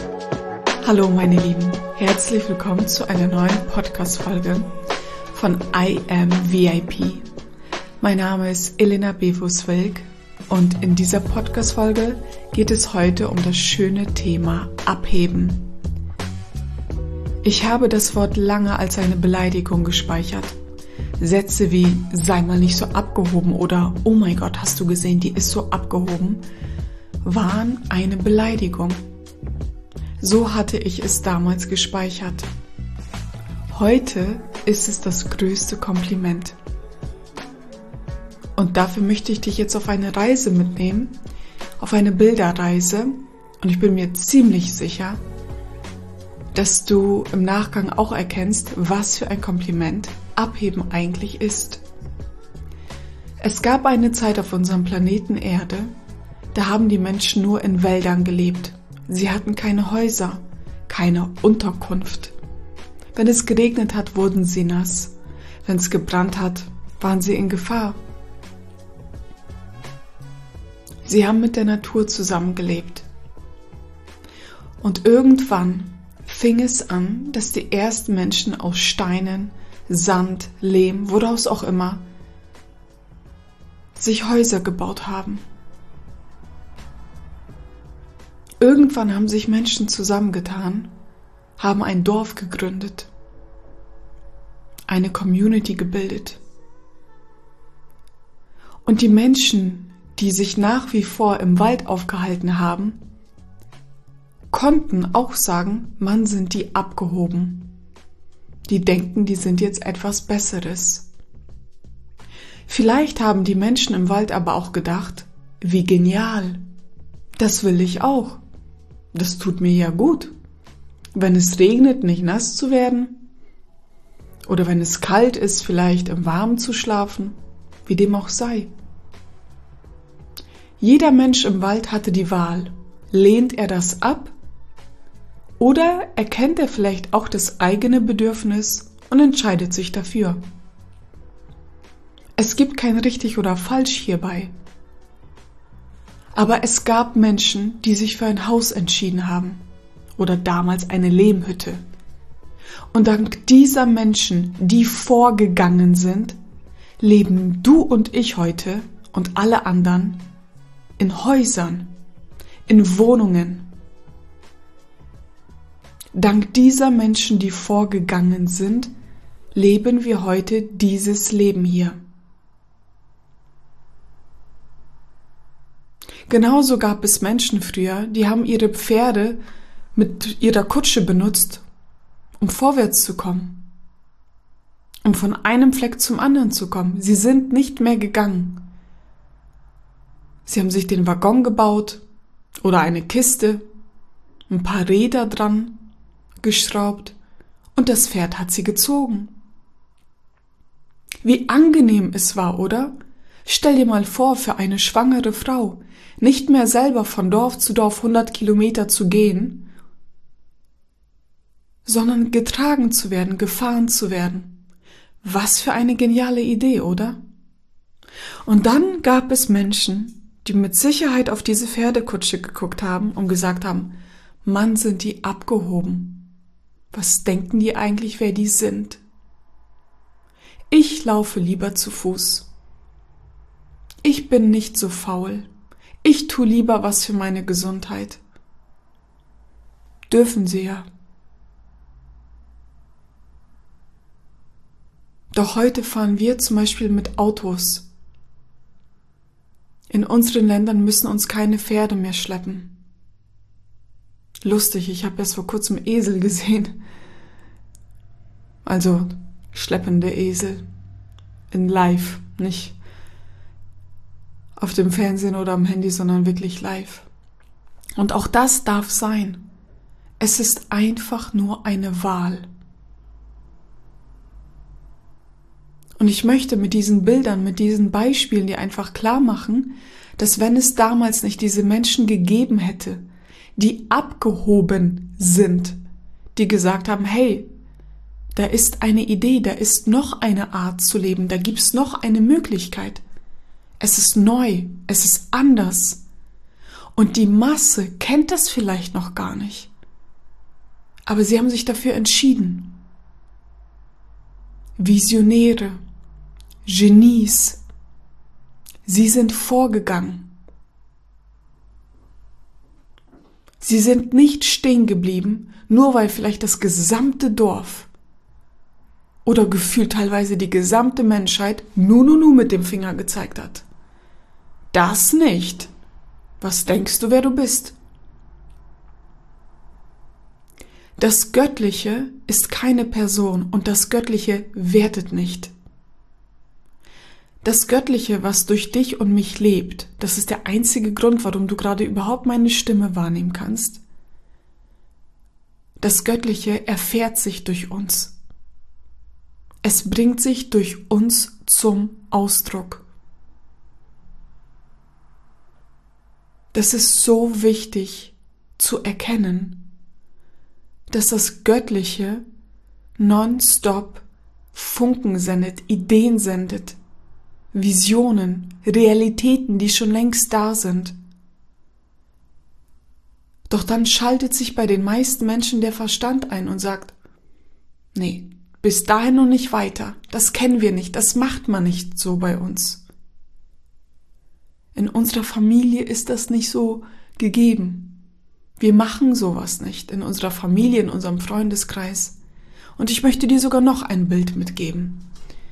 Hallo meine Lieben, herzlich willkommen zu einer neuen Podcast-Folge von I Am VIP. Mein Name ist Elena Bewuswilk und in dieser Podcast-Folge geht es heute um das schöne Thema Abheben. Ich habe das Wort lange als eine Beleidigung gespeichert. Sätze wie, sei mal nicht so abgehoben oder, oh mein Gott, hast du gesehen, die ist so abgehoben, waren eine Beleidigung. So hatte ich es damals gespeichert. Heute ist es das größte Kompliment. Und dafür möchte ich dich jetzt auf eine Reise mitnehmen, auf eine Bilderreise. Und ich bin mir ziemlich sicher, dass du im Nachgang auch erkennst, was für ein Kompliment Abheben eigentlich ist. Es gab eine Zeit auf unserem Planeten Erde, da haben die Menschen nur in Wäldern gelebt. Sie hatten keine Häuser, keine Unterkunft. Wenn es geregnet hat, wurden sie nass. Wenn es gebrannt hat, waren sie in Gefahr. Sie haben mit der Natur zusammengelebt. Und irgendwann fing es an, dass die ersten Menschen aus Steinen, Sand, Lehm, woraus auch immer, sich Häuser gebaut haben. Irgendwann haben sich Menschen zusammengetan, haben ein Dorf gegründet, eine Community gebildet. Und die Menschen, die sich nach wie vor im Wald aufgehalten haben, konnten auch sagen, Mann, sind die abgehoben. Die denken, die sind jetzt etwas Besseres. Vielleicht haben die Menschen im Wald aber auch gedacht, wie genial, das will ich auch. Das tut mir ja gut, wenn es regnet, nicht nass zu werden oder wenn es kalt ist, vielleicht im Warmen zu schlafen, wie dem auch sei. Jeder Mensch im Wald hatte die Wahl, lehnt er das ab oder erkennt er vielleicht auch das eigene Bedürfnis und entscheidet sich dafür. Es gibt kein richtig oder falsch hierbei. Aber es gab Menschen, die sich für ein Haus entschieden haben oder damals eine Lehmhütte. Und dank dieser Menschen, die vorgegangen sind, leben du und ich heute und alle anderen in Häusern, in Wohnungen. Dank dieser Menschen, die vorgegangen sind, leben wir heute dieses Leben hier. Genauso gab es Menschen früher, die haben ihre Pferde mit ihrer Kutsche benutzt, um vorwärts zu kommen, um von einem Fleck zum anderen zu kommen. Sie sind nicht mehr gegangen. Sie haben sich den Waggon gebaut oder eine Kiste, ein paar Räder dran geschraubt und das Pferd hat sie gezogen. Wie angenehm es war, oder? Stell dir mal vor, für eine schwangere Frau, nicht mehr selber von Dorf zu Dorf 100 Kilometer zu gehen, sondern getragen zu werden, gefahren zu werden. Was für eine geniale Idee, oder? Und dann gab es Menschen, die mit Sicherheit auf diese Pferdekutsche geguckt haben und gesagt haben, Mann, sind die abgehoben. Was denken die eigentlich, wer die sind? Ich laufe lieber zu Fuß. Ich bin nicht so faul. Ich tue lieber was für meine Gesundheit. Dürfen sie ja. Doch heute fahren wir zum Beispiel mit Autos. In unseren Ländern müssen uns keine Pferde mehr schleppen. Lustig, ich habe erst vor kurzem Esel gesehen. Also schleppende Esel. In live, nicht auf dem Fernsehen oder am Handy, sondern wirklich live. Und auch das darf sein. Es ist einfach nur eine Wahl. Und ich möchte mit diesen Bildern, mit diesen Beispielen dir einfach klar machen, dass wenn es damals nicht diese Menschen gegeben hätte, die abgehoben sind, die gesagt haben, hey, da ist eine Idee, da ist noch eine Art zu leben, da gibt's noch eine Möglichkeit. Es ist neu, es ist anders. Und die Masse kennt das vielleicht noch gar nicht. Aber sie haben sich dafür entschieden. Visionäre, Genies, sie sind vorgegangen. Sie sind nicht stehen geblieben, nur weil vielleicht das gesamte Dorf oder gefühlt teilweise die gesamte Menschheit nur mit dem Finger gezeigt hat. Das nicht. Was denkst du, wer du bist? Das Göttliche ist keine Person und das Göttliche wertet nicht. Das Göttliche, was durch dich und mich lebt, das ist der einzige Grund, warum du gerade überhaupt meine Stimme wahrnehmen kannst. Das Göttliche erfährt sich durch uns. Es bringt sich durch uns zum Ausdruck. Das ist so wichtig zu erkennen, dass das Göttliche nonstop Funken sendet, Ideen sendet, Visionen, Realitäten, die schon längst da sind. Doch dann schaltet sich bei den meisten Menschen der Verstand ein und sagt, nee, bis dahin und nicht weiter, das kennen wir nicht, das macht man nicht so bei uns. In unserer Familie ist das nicht so gegeben. Wir machen sowas nicht in unserer Familie, in unserem Freundeskreis. Und ich möchte dir sogar noch ein Bild mitgeben.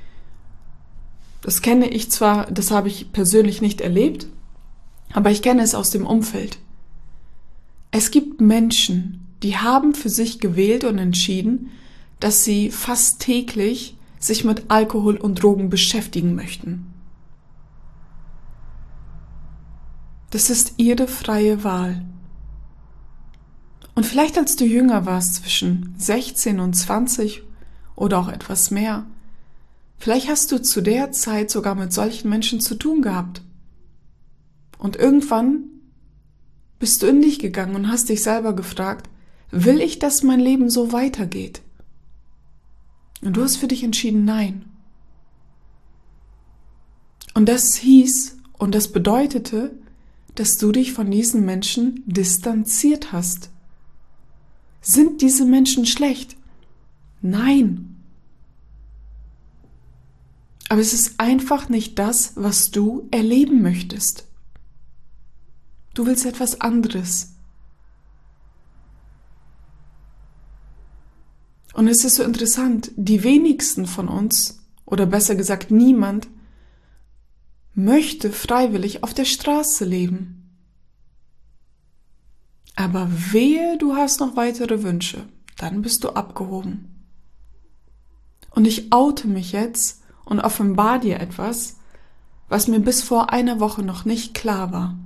Das kenne ich zwar, das habe ich persönlich nicht erlebt, aber ich kenne es aus dem Umfeld. Es gibt Menschen, die haben für sich gewählt und entschieden, dass sie fast täglich sich mit Alkohol und Drogen beschäftigen möchten. Das ist ihre freie Wahl. Und vielleicht als du jünger warst, zwischen 16 und 20 oder auch etwas mehr, vielleicht hast du zu der Zeit sogar mit solchen Menschen zu tun gehabt. Und irgendwann bist du in dich gegangen und hast dich selber gefragt, will ich, dass mein Leben so weitergeht? Und du hast für dich entschieden, nein. Und das hieß und das bedeutete, dass du dich von diesen Menschen distanziert hast. Sind diese Menschen schlecht? Nein. Aber es ist einfach nicht das, was du erleben möchtest. Du willst etwas anderes. Und es ist so interessant, die wenigsten von uns, oder besser gesagt niemand, möchte freiwillig auf der Straße leben. Aber wehe, du hast noch weitere Wünsche, dann bist du abgehoben. Und ich oute mich jetzt und offenbar dir etwas, was mir bis vor einer Woche noch nicht klar war.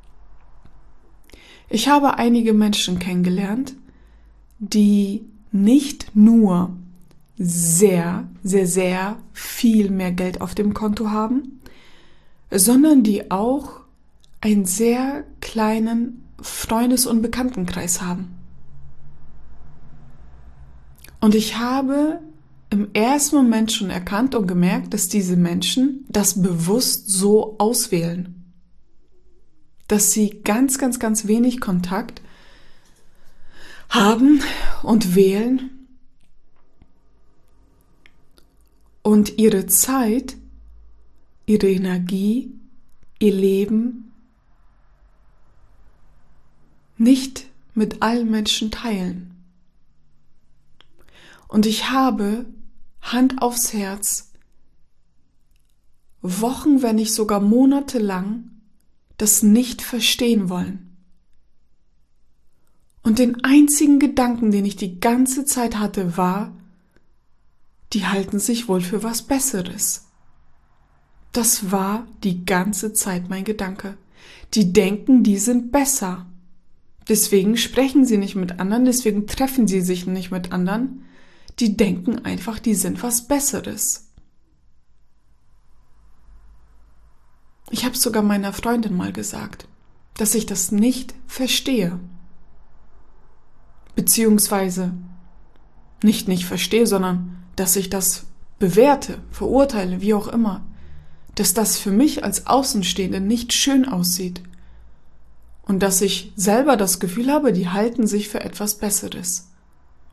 Ich habe einige Menschen kennengelernt, die nicht nur sehr viel mehr Geld auf dem Konto haben, sondern die auch einen sehr kleinen Freundes- und Bekanntenkreis haben. Und ich habe im ersten Moment schon erkannt und gemerkt, dass diese Menschen das bewusst so auswählen. Dass sie ganz wenig Kontakt haben und wählen und ihre Zeit, ihre Energie, ihr Leben nicht mit allen Menschen teilen. Und ich habe, Hand aufs Herz, Wochen, wenn nicht sogar Monate lang das nicht verstehen wollen. Und den einzigen Gedanken, den ich die ganze Zeit hatte, war, die halten sich wohl für was Besseres. Das war die ganze Zeit mein Gedanke. Die denken, die sind besser. Deswegen sprechen sie nicht mit anderen, deswegen treffen sie sich nicht mit anderen. Die denken einfach, die sind was Besseres. Ich habe sogar meiner Freundin mal gesagt, dass ich das nicht verstehe. Beziehungsweise nicht verstehe, sondern dass ich das bewerte, verurteile, wie auch immer. Dass das für mich als Außenstehende nicht schön aussieht. Und dass ich selber das Gefühl habe, die halten sich für etwas Besseres.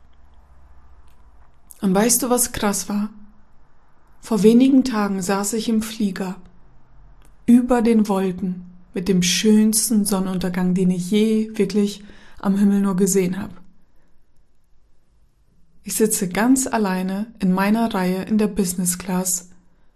Und weißt du, was krass war? Vor wenigen Tagen saß ich im Flieger über den Wolken mit dem schönsten Sonnenuntergang, den ich je wirklich am Himmel nur gesehen habe. Ich sitze ganz alleine in meiner Reihe in der Business Class,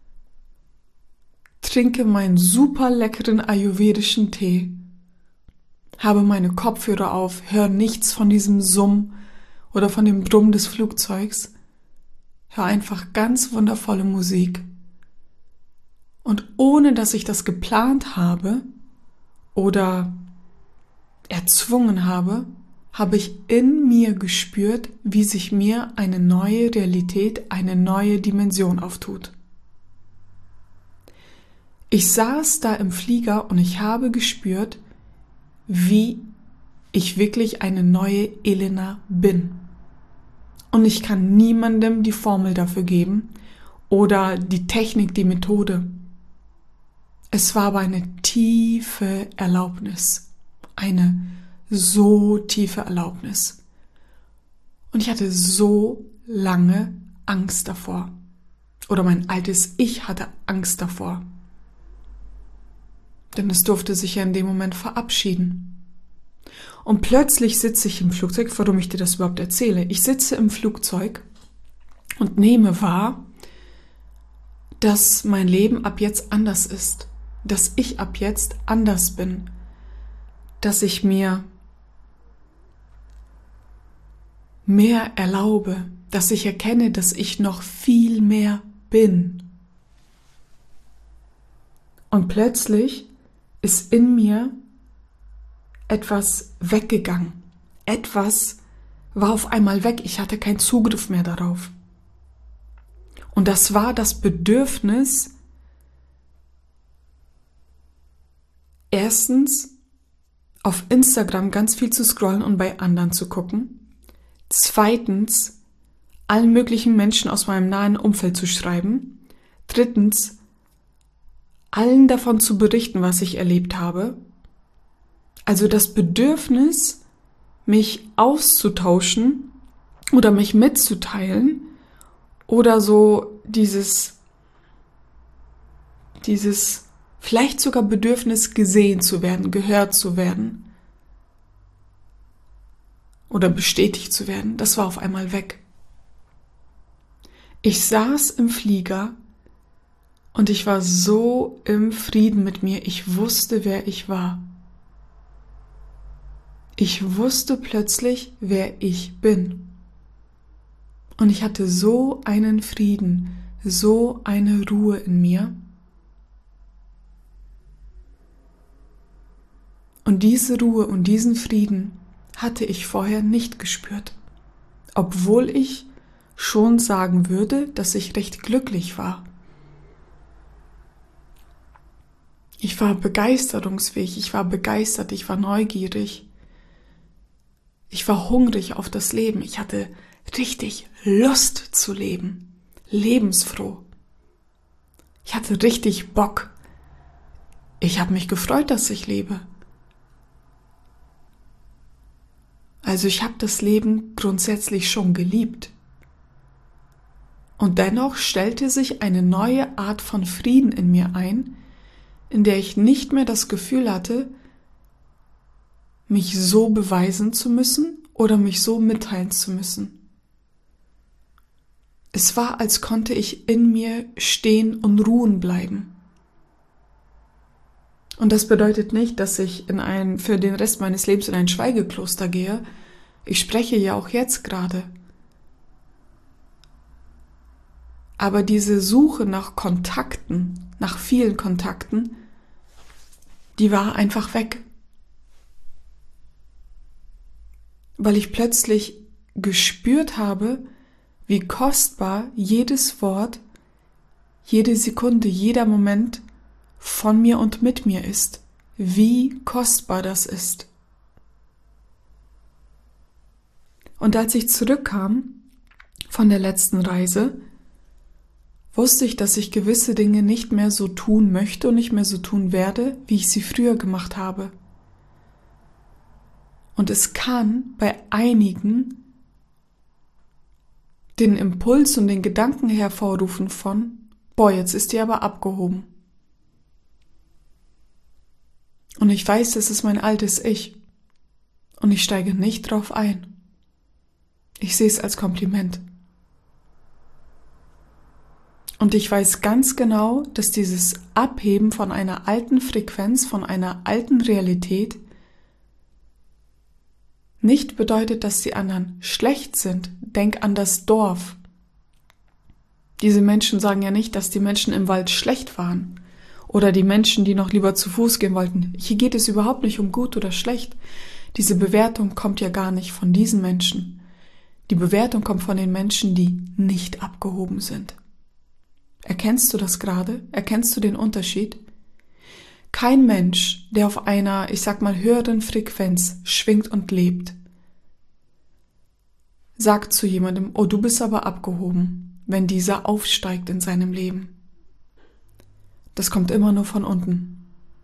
trinke meinen super leckeren ayurvedischen Tee, habe meine Kopfhörer auf, höre nichts von diesem Summ oder von dem Brummen des Flugzeugs, höre einfach ganz wundervolle Musik. Und ohne dass ich das geplant habe oder erzwungen habe, habe ich in mir gespürt, wie sich mir eine neue Realität, eine neue Dimension auftut. Ich saß da im Flieger und ich habe gespürt, wie ich wirklich eine neue Elena bin. Und ich kann niemandem die Formel dafür geben oder die Technik, die Methode. Es war aber eine tiefe Erlaubnis, eine so tiefe Erlaubnis. Und ich hatte so lange Angst davor. Oder mein altes Ich hatte Angst davor. Denn es durfte sich ja in dem Moment verabschieden. Und plötzlich sitze ich im Flugzeug, warum ich dir das überhaupt erzähle. Ich sitze im Flugzeug und nehme wahr, dass mein Leben ab jetzt anders ist. Dass ich ab jetzt anders bin. Dass ich mir mehr erlaube, dass ich erkenne, dass ich noch viel mehr bin. Und plötzlich ist in mir etwas weggegangen. Etwas war auf einmal weg. Ich hatte keinen Zugriff mehr darauf. Und das war das Bedürfnis, erstens auf Instagram ganz viel zu scrollen und bei anderen zu gucken. Zweitens, allen möglichen Menschen aus meinem nahen Umfeld zu schreiben. Drittens, allen davon zu berichten, was ich erlebt habe. Also das Bedürfnis, mich auszutauschen oder mich mitzuteilen oder so dieses vielleicht sogar Bedürfnis, gesehen zu werden, gehört zu werden oder bestätigt zu werden, das war auf einmal weg. Ich saß im Flieger und ich war so im Frieden mit mir. Ich wusste, wer ich war. Ich wusste plötzlich, wer ich bin. Und ich hatte so einen Frieden, so eine Ruhe in mir. Und diese Ruhe und diesen Frieden hatte ich vorher nicht gespürt, obwohl ich schon sagen würde, dass ich recht glücklich war. Ich war begeisterungsfähig, ich war begeistert, ich war neugierig. Ich war hungrig auf das Leben, ich hatte richtig Lust zu leben, lebensfroh. Ich hatte richtig Bock. Ich habe mich gefreut, dass ich lebe. Also ich habe das Leben grundsätzlich schon geliebt. Und dennoch stellte sich eine neue Art von Frieden in mir ein, in der ich nicht mehr das Gefühl hatte, mich so beweisen zu müssen oder mich so mitteilen zu müssen. Es war, als konnte ich in mir stehen und ruhen bleiben. Und das bedeutet nicht, dass ich für den Rest meines Lebens in ein Schweigekloster gehe. Ich spreche ja auch jetzt gerade. Aber diese Suche nach Kontakten, nach vielen Kontakten, die war einfach weg. Weil ich plötzlich gespürt habe, wie kostbar jedes Wort, jede Sekunde, jeder Moment von mir und mit mir ist. Wie kostbar das ist. Und als ich zurückkam von der letzten Reise, wusste ich, dass ich gewisse Dinge nicht mehr so tun möchte und nicht mehr so tun werde, wie ich sie früher gemacht habe. Und es kann bei einigen den Impuls und den Gedanken hervorrufen von, boah, jetzt ist die aber abgehoben. Und ich weiß, das ist mein altes Ich. Und ich steige nicht drauf ein. Ich sehe es als Kompliment. Und ich weiß ganz genau, dass dieses Abheben von einer alten Frequenz, von einer alten Realität nicht bedeutet, dass die anderen schlecht sind. Denk an das Dorf. Diese Menschen sagen ja nicht, dass die Menschen im Wald schlecht waren. Oder die Menschen, die noch lieber zu Fuß gehen wollten. Hier geht es überhaupt nicht um gut oder schlecht. Diese Bewertung kommt ja gar nicht von diesen Menschen. Die Bewertung kommt von den Menschen, die nicht abgehoben sind. Erkennst du das gerade? Erkennst du den Unterschied? Kein Mensch, der auf einer, ich sag mal, höheren Frequenz schwingt und lebt, sagt zu jemandem, oh, du bist aber abgehoben, wenn dieser aufsteigt in seinem Leben. Das kommt immer nur von unten.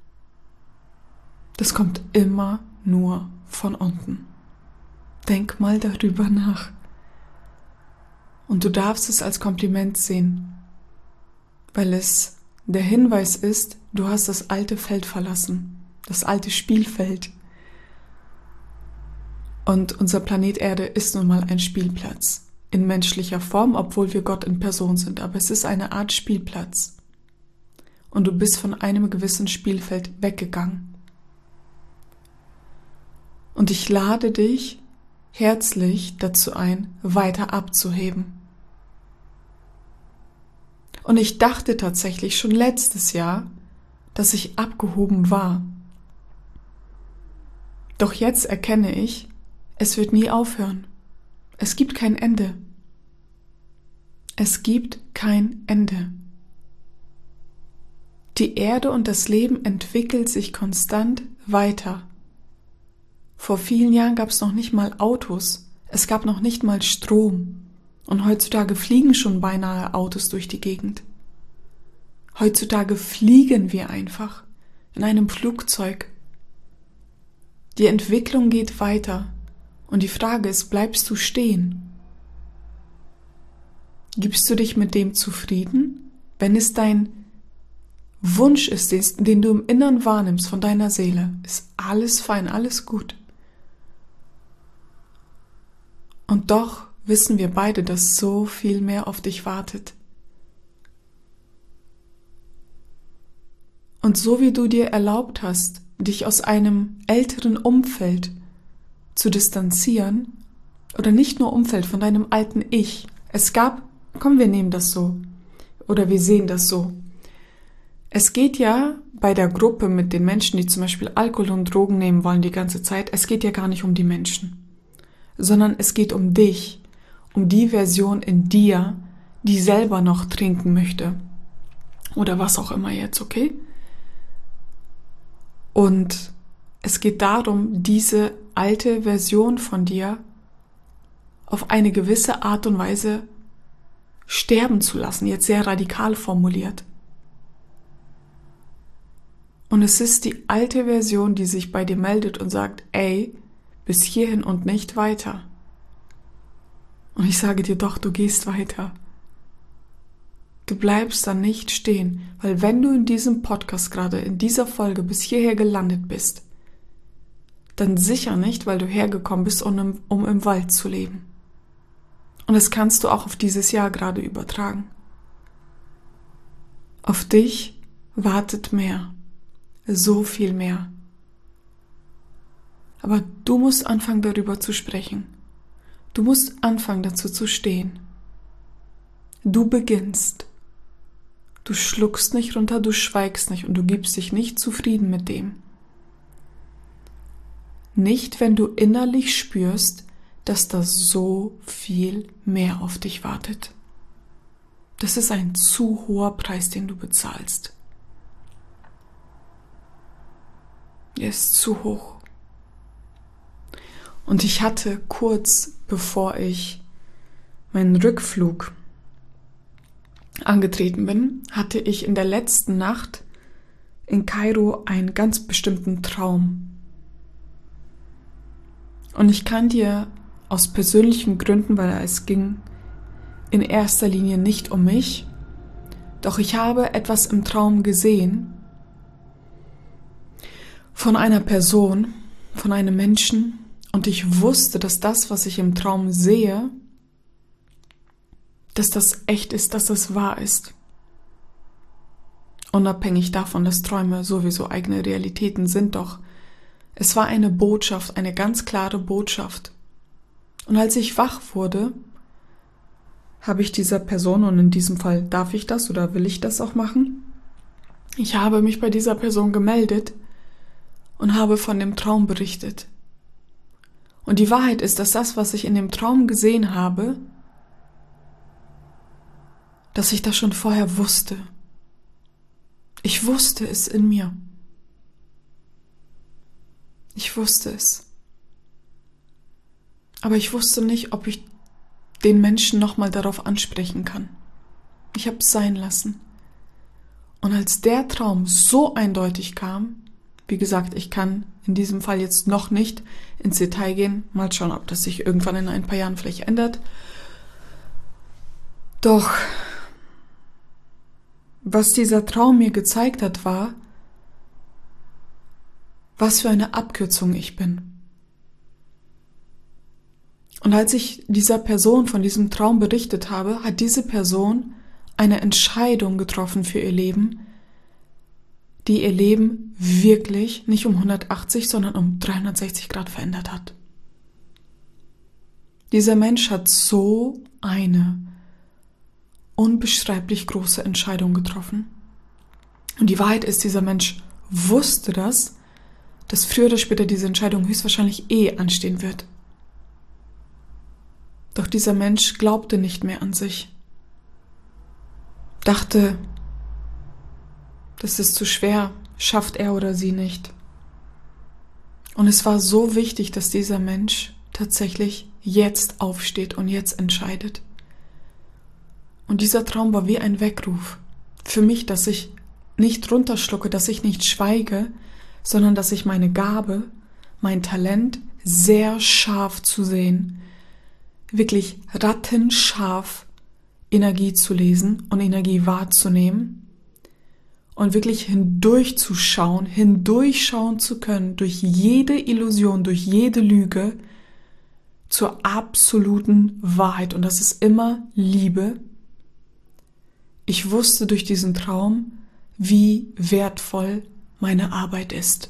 Das kommt immer nur von unten. Denk mal darüber nach. Und du darfst es als Kompliment sehen, weil es der Hinweis ist, du hast das alte Feld verlassen, das alte Spielfeld. Und unser Planet Erde ist nun mal ein Spielplatz, in menschlicher Form, obwohl wir Gott in Person sind, aber es ist eine Art Spielplatz. Und du bist von einem gewissen Spielfeld weggegangen. Und ich lade dich herzlich dazu ein, weiter abzuheben. Und ich dachte tatsächlich schon letztes Jahr, dass ich abgehoben war. Doch jetzt erkenne ich, es wird nie aufhören. Es gibt kein Ende. Es gibt kein Ende. Die Erde und das Leben entwickelt sich konstant weiter. Vor vielen Jahren gab es noch nicht mal Autos. Es gab noch nicht mal Strom. Und heutzutage fliegen schon beinahe Autos durch die Gegend. Heutzutage fliegen wir einfach in einem Flugzeug. Die Entwicklung geht weiter. Und die Frage ist, bleibst du stehen? Gibst du dich mit dem zufrieden, wenn es dein Wunsch ist, den du im Innern wahrnimmst von deiner Seele? Ist alles fein, alles gut. Und doch wissen wir beide, dass so viel mehr auf dich wartet. Und so wie du dir erlaubt hast, dich aus einem älteren Umfeld zu distanzieren, oder nicht nur Umfeld, von deinem alten Ich. Es gab, komm, wir nehmen das so, oder wir sehen das so. Es geht ja bei der Gruppe mit den Menschen, die zum Beispiel Alkohol und Drogen nehmen wollen die ganze Zeit, es geht ja gar nicht um die Menschen, sondern es geht um dich, um die Version in dir, die selber noch trinken möchte. Oder was auch immer jetzt, okay? Und es geht darum, diese alte Version von dir auf eine gewisse Art und Weise sterben zu lassen, jetzt sehr radikal formuliert. Und es ist die alte Version, die sich bei dir meldet und sagt, ey, bis hierhin und nicht weiter. Und ich sage dir doch, du gehst weiter. Du bleibst dann nicht stehen, weil wenn du in diesem Podcast gerade, in dieser Folge bis hierher gelandet bist, dann sicher nicht, weil du hergekommen bist, um im Wald zu leben. Und das kannst du auch auf dieses Jahr gerade übertragen. Auf dich wartet mehr, so viel mehr. Aber du musst anfangen, darüber zu sprechen. Du musst anfangen, dazu zu stehen. Du beginnst. Du schluckst nicht runter, du schweigst nicht und du gibst dich nicht zufrieden mit dem. Nicht, wenn du innerlich spürst, dass da so viel mehr auf dich wartet. Das ist ein zu hoher Preis, den du bezahlst. Er ist zu hoch. Und ich hatte kurz bevor ich meinen Rückflug angetreten bin, hatte ich in der letzten Nacht in Kairo einen ganz bestimmten Traum. Und ich kann dir aus persönlichen Gründen, weil es ging in erster Linie nicht um mich, doch ich habe etwas im Traum gesehen von einer Person, von einem Menschen, und ich wusste, dass das, was ich im Traum sehe, dass das echt ist, dass das wahr ist. Unabhängig davon, dass Träume sowieso eigene Realitäten sind, doch es war eine Botschaft, eine ganz klare Botschaft. Und als ich wach wurde, habe ich dieser Person, und in diesem Fall darf ich das oder will ich das auch machen, ich habe mich bei dieser Person gemeldet und habe von dem Traum berichtet. Und die Wahrheit ist, dass das, was ich in dem Traum gesehen habe, dass ich das schon vorher wusste. Ich wusste es in mir. Ich wusste es. Aber ich wusste nicht, ob ich den Menschen nochmal darauf ansprechen kann. Ich habe es sein lassen. Und als der Traum so eindeutig kam, wie gesagt, ich kann in diesem Fall jetzt noch nicht ins Detail gehen, mal schauen, ob das sich irgendwann in ein paar Jahren vielleicht ändert. Doch was dieser Traum mir gezeigt hat, war, was für eine Abkürzung ich bin. Und als ich dieser Person von diesem Traum berichtet habe, hat diese Person eine Entscheidung getroffen für ihr Leben, die ihr Leben wirklich nicht um 180, sondern um 360 Grad verändert hat. Dieser Mensch hat so eine unbeschreiblich große Entscheidung getroffen. Und die Wahrheit ist, dieser Mensch wusste das, dass früher oder später diese Entscheidung höchstwahrscheinlich anstehen wird. Doch dieser Mensch glaubte nicht mehr an sich. Dachte, das ist zu schwer, schafft er oder sie nicht. Und es war so wichtig, dass dieser Mensch tatsächlich jetzt aufsteht und jetzt entscheidet. Und dieser Traum war wie ein Weckruf für mich, dass ich nicht runterschlucke, dass ich nicht schweige, sondern dass ich meine Gabe, mein Talent sehr scharf zu sehen, wirklich rattenscharf Energie zu lesen und Energie wahrzunehmen und wirklich hindurchzuschauen, hindurchschauen zu können durch jede Illusion, durch jede Lüge zur absoluten Wahrheit. Und das ist immer Liebe. Ich wusste durch diesen Traum, wie wertvoll meine Arbeit ist.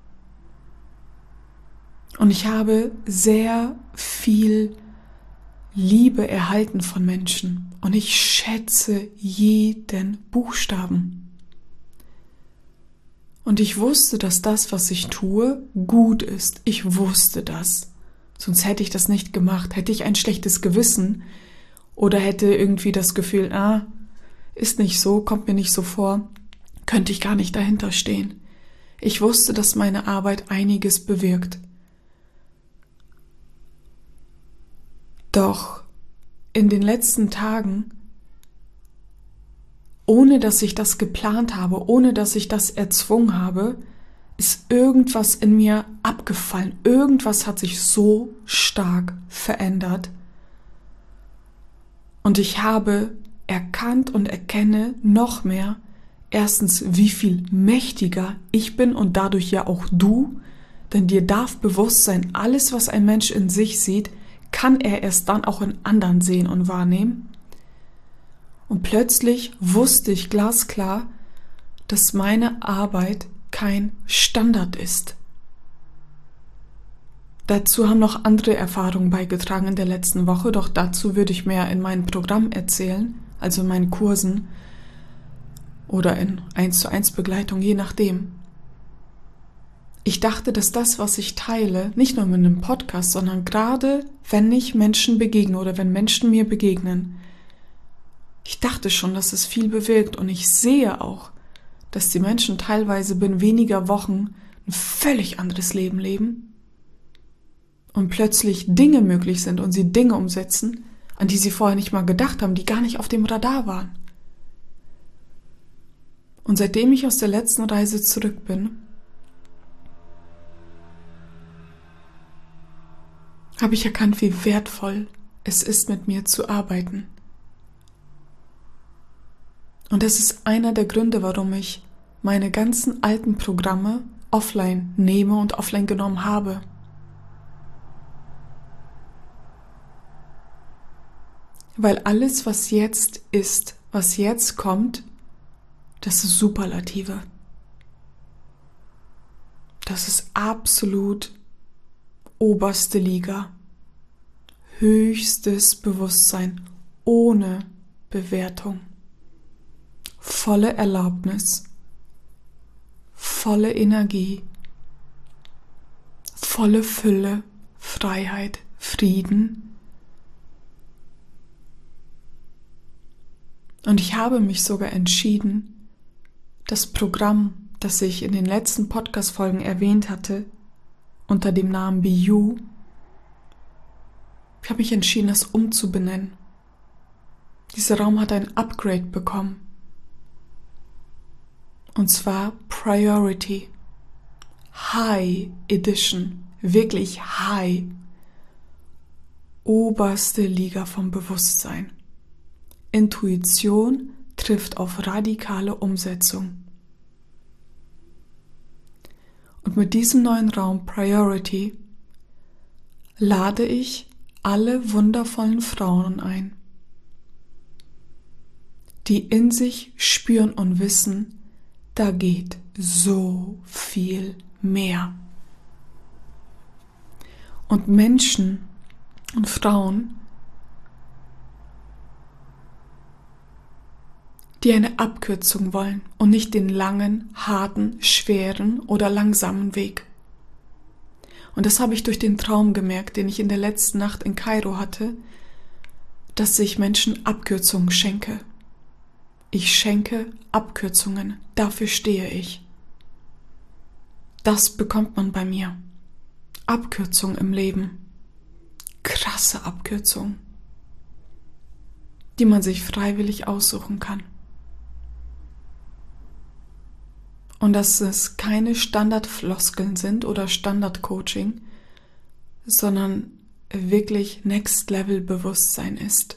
Und ich habe sehr viel Liebe erhalten von Menschen. Und ich schätze jeden Buchstaben. Und ich wusste, dass das, was ich tue, gut ist. Ich wusste das. Sonst hätte ich das nicht gemacht. Hätte ich ein schlechtes Gewissen oder hätte irgendwie das Gefühl, ist nicht so, kommt mir nicht so vor, könnte ich gar nicht dahinter stehen. Ich wusste, dass meine Arbeit einiges bewirkt. Doch in den letzten Tagen, ohne dass ich das geplant habe, ohne dass ich das erzwungen habe, ist irgendwas in mir abgefallen. Irgendwas hat sich so stark verändert. Und ich habe erkannt und erkenne noch mehr, erstens, wie viel mächtiger ich bin und dadurch ja auch du, denn dir darf bewusst sein, alles, was ein Mensch in sich sieht, kann er erst dann auch in anderen sehen und wahrnehmen. Und plötzlich wusste ich glasklar, dass meine Arbeit kein Standard ist. Dazu haben noch andere Erfahrungen beigetragen in der letzten Woche, doch dazu würde ich mehr in meinem Programm erzählen, also in meinen Kursen oder in 1:1 Begleitung, je nachdem. Ich dachte, dass das, was ich teile, nicht nur mit einem Podcast, sondern gerade, wenn ich Menschen begegne oder wenn Menschen mir begegnen, ich dachte schon, dass es viel bewirkt und ich sehe auch, dass die Menschen teilweise binnen weniger Wochen ein völlig anderes Leben leben und plötzlich Dinge möglich sind und sie Dinge umsetzen, an die sie vorher nicht mal gedacht haben, die gar nicht auf dem Radar waren. Und seitdem ich aus der letzten Reise zurück bin, habe ich erkannt, wie wertvoll es ist, mit mir zu arbeiten. Und das ist einer der Gründe, warum ich meine ganzen alten Programme offline nehme und offline genommen habe. Weil alles, was jetzt ist, was jetzt kommt, das ist Superlative. Das ist absolut oberste Liga. Höchstes Bewusstsein, ohne Bewertung. Volle Erlaubnis, volle Energie, volle Fülle, Freiheit, Frieden. Und ich habe mich sogar entschieden, das Programm, das ich in den letzten Podcast-Folgen erwähnt hatte, unter dem Namen Be You, ich habe mich entschieden, das umzubenennen. Dieser Raum hat ein Upgrade bekommen. Und zwar Priority. High Edition. Wirklich High. Oberste Liga vom Bewusstsein. Intuition trifft auf radikale Umsetzung. Und mit diesem neuen Raum Priority lade ich alle wundervollen Frauen ein, die in sich spüren und wissen, da geht so viel mehr. Und Menschen und Frauen, die eine Abkürzung wollen und nicht den langen, harten, schweren oder langsamen Weg. Und das habe ich durch den Traum gemerkt, den ich in der letzten Nacht in Kairo hatte, dass ich Menschen Abkürzungen schenke. Ich schenke Abkürzungen, dafür stehe ich. Das bekommt man bei mir. Abkürzung im Leben. Krasse Abkürzung, die man sich freiwillig aussuchen kann. Und dass es keine Standardfloskeln sind oder Standardcoaching, sondern wirklich Next-Level-Bewusstsein ist.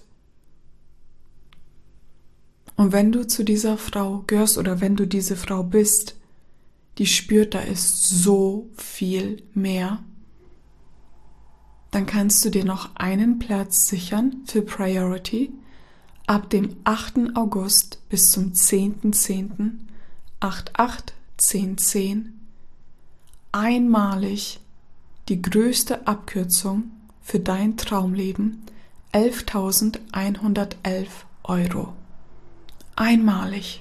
Und wenn du zu dieser Frau gehörst oder wenn du diese Frau bist, die spürt, da ist so viel mehr, dann kannst du dir noch einen Platz sichern für Priority ab dem 8. August bis zum 10.10. 8.8.10.10 einmalig die größte Abkürzung für dein Traumleben, 11.111 €. Einmalig.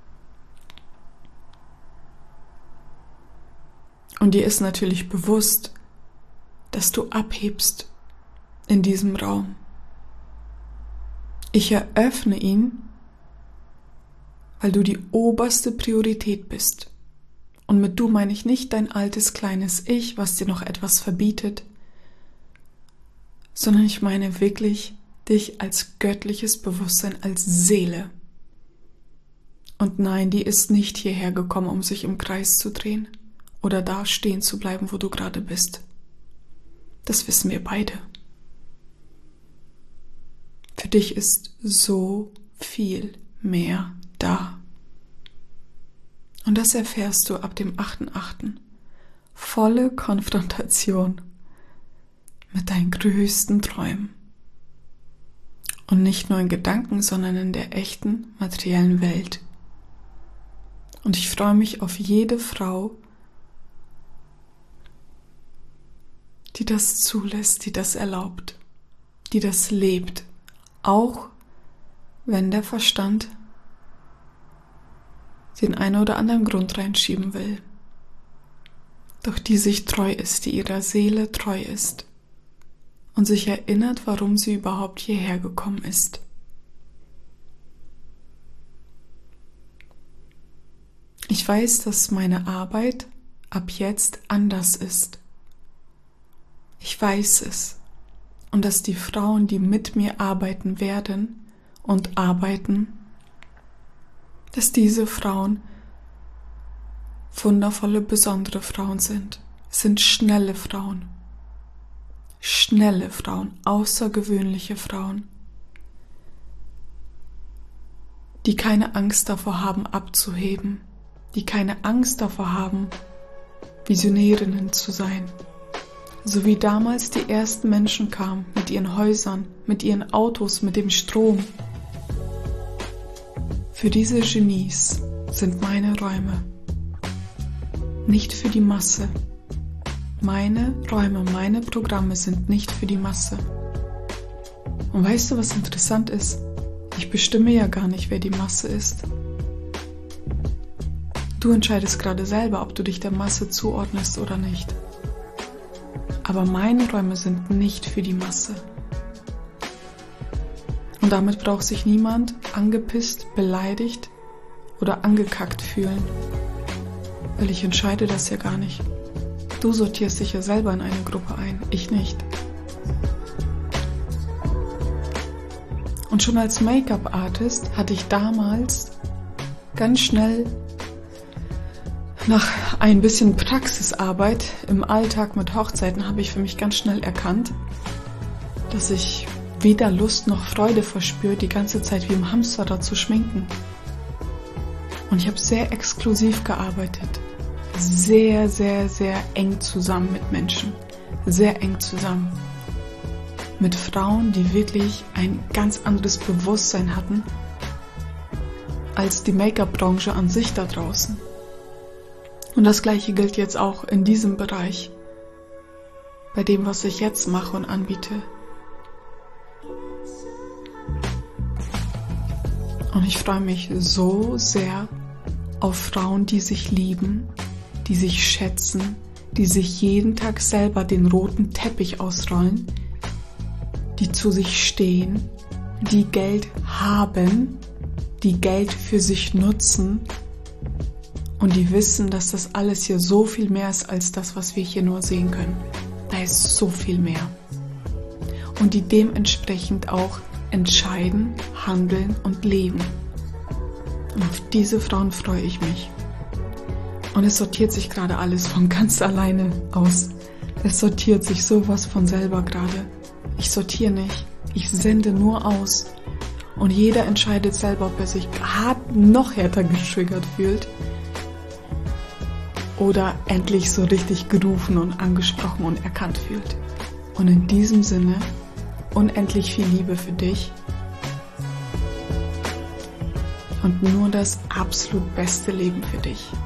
Und dir ist natürlich bewusst, dass du abhebst in diesem Raum. Ich eröffne ihn, weil du die oberste Priorität bist. Und mit du meine ich nicht dein altes kleines Ich, was dir noch etwas verbietet, sondern ich meine wirklich dich als göttliches Bewusstsein, als Seele. Und nein, die ist nicht hierher gekommen, um sich im Kreis zu drehen oder da stehen zu bleiben, wo du gerade bist. Das wissen wir beide. Für dich ist so viel mehr da. Und das erfährst du ab dem 8.8. Volle Konfrontation mit deinen größten Träumen. Und nicht nur in Gedanken, sondern in der echten, materiellen Welt. Und ich freue mich auf jede Frau, die das zulässt, die das erlaubt, die das lebt, auch wenn der Verstand den einen oder anderen Grund reinschieben will. Doch die sich treu ist, die ihrer Seele treu ist und sich erinnert, warum sie überhaupt hierher gekommen ist. Ich weiß, dass meine Arbeit ab jetzt anders ist. Ich weiß es. Und dass die Frauen, die mit mir arbeiten werden und arbeiten, dass diese Frauen wundervolle, besondere Frauen sind. Es sind schnelle Frauen, außergewöhnliche Frauen. die keine Angst davor haben, abzuheben, die keine Angst davor haben, Visionärinnen zu sein. So wie damals die ersten Menschen kamen mit ihren Häusern, mit ihren Autos, mit dem Strom. Für diese Genies sind meine Räume nicht für die Masse. Meine Räume, meine Programme sind nicht für die Masse. Und weißt du, was interessant ist? Ich bestimme ja gar nicht, wer die Masse ist. Du entscheidest gerade selber, ob du dich der Masse zuordnest oder nicht. Aber meine Räume sind nicht für die Masse. Und damit braucht sich niemand angepisst, beleidigt oder angekackt fühlen. Weil ich entscheide das ja gar nicht. Du sortierst dich ja selber in eine Gruppe ein, ich nicht. Und schon als Make-up-Artist hatte ich damals ganz schnell nach ein bisschen Praxisarbeit im Alltag mit Hochzeiten habe ich für mich ganz schnell erkannt, dass ich weder Lust noch Freude verspüre, die ganze Zeit wie im Hamsterrad zu schminken. Und ich habe sehr exklusiv gearbeitet. Sehr, sehr, sehr eng zusammen mit Menschen. Sehr eng zusammen. Mit Frauen, die wirklich ein ganz anderes Bewusstsein hatten als die Make-up-Branche an sich da draußen. Und das Gleiche gilt jetzt auch in diesem Bereich, bei dem, was ich jetzt mache und anbiete. Und ich freue mich so sehr auf Frauen, die sich lieben, die sich schätzen, die sich jeden Tag selber den roten Teppich ausrollen, die zu sich stehen, die Geld haben, die Geld für sich nutzen und die wissen, dass das alles hier so viel mehr ist als das, was wir hier nur sehen können. Da ist so viel mehr. Und die dementsprechend auch entscheiden, handeln und leben. Und auf diese Frauen freue ich mich. Und es sortiert sich gerade alles von ganz alleine aus. Es sortiert sich sowas von selber gerade. Ich sortiere nicht. Ich sende nur aus. Und jeder entscheidet selber, ob er sich noch härter getriggert fühlt. Oder endlich so richtig gerufen und angesprochen und erkannt fühlt. Und in diesem Sinne, unendlich viel Liebe für dich. Und nur das absolut beste Leben für dich.